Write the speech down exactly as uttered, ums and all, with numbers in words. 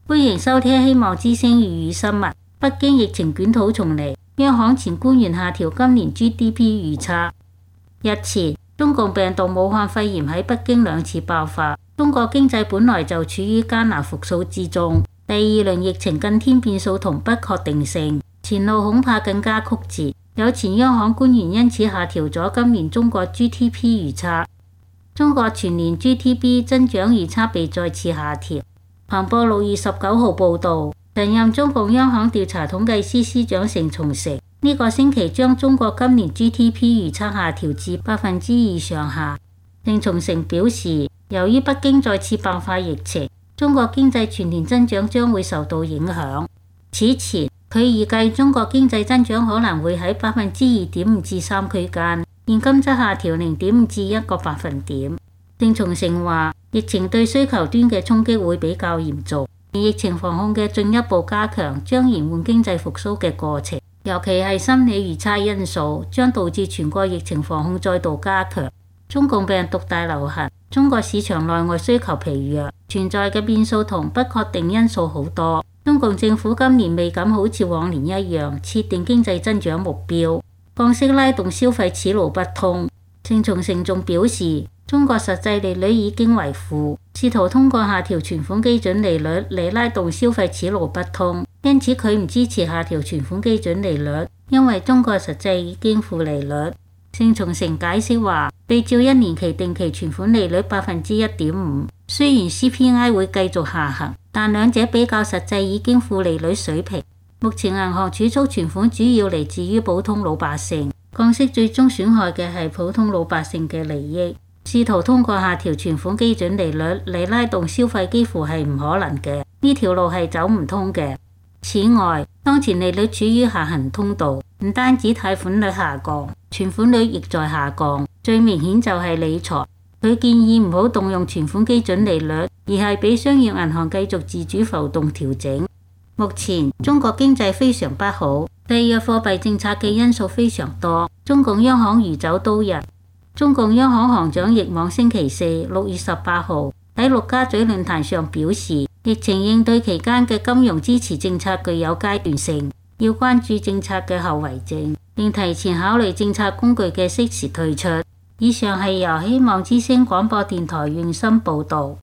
歡迎收聽希望之聲粵語新聞。北京疫情捲土重嚟，央行前官員下調今年 G D P 預測。日前，中共病毒武漢肺炎喺北京兩次爆發，中國經濟本來就處於艱難復甦之中，第二輪疫情更添變數同不確定性，前路恐怕更加曲折。有前央行官員因此下調咗今年中國 G D P 預測。中國全年 G D P 增長預測被再次下調。彭博六月十九號報導，曾任中共央行調查統計司司長盛松成呢個星期將中國今年 G D P 預測下調至百分之二上下。盛松成表示，由於北京再次爆發疫情，中國經濟全年增長將會受到影響。此前，佢預計中國經濟增長可能會喺百分之二點五至三區間，現今則下調零點五至一個百分點。盛松成話，疫情對需求端嘅衝擊會比較嚴重，而疫情防控嘅進一步加強將延緩經濟復甦嘅過程，尤其係心理預測因素將導致全國疫情防控再度加強。中共病毒大流行，中國市場內外需求疲弱，存在嘅變數同不確定因素好多。中共政府今年未敢好似往年一樣設定經濟增長目標，降息拉動消費此路不通。盛松成仲表示，中國實際利率已經為負，試圖通過下調存款基準利率嚟拉動消費此路不通，因此佢唔支持下調存款基準利率，因為中國實際已經負利率。盛松成解釋話，對照一年期定期存款利率百分之一點五，雖然 C P I 會繼續下行，但兩者比較實際已經負利率水平。目前銀行儲蓄存款主要嚟自於普通老百姓，降息最終損害嘅係普通老百姓嘅利益。試圖通過下調存款基準利率嚟拉動消費幾乎係唔可能嘅，呢條路係走唔通嘅。此外，當前利率處於下行通道，唔單止貸款率下降，存款率亦在下降，最明顯就係理財。佢建議唔好動用存款基準利率，而係俾商業銀行繼續自主浮動調整。目前中國經濟非常不好，制約貨幣政策嘅因素非常多，中共央行如走刀人。中共央行行長易綱星期四六月十八號喺陸家嘴論壇上表示，疫情應對期間嘅金融支持政策具有階段性，要關注政策嘅後遺症，並提前考慮政策工具嘅適時退出。以上係由希望之聲廣播電台原聲報導。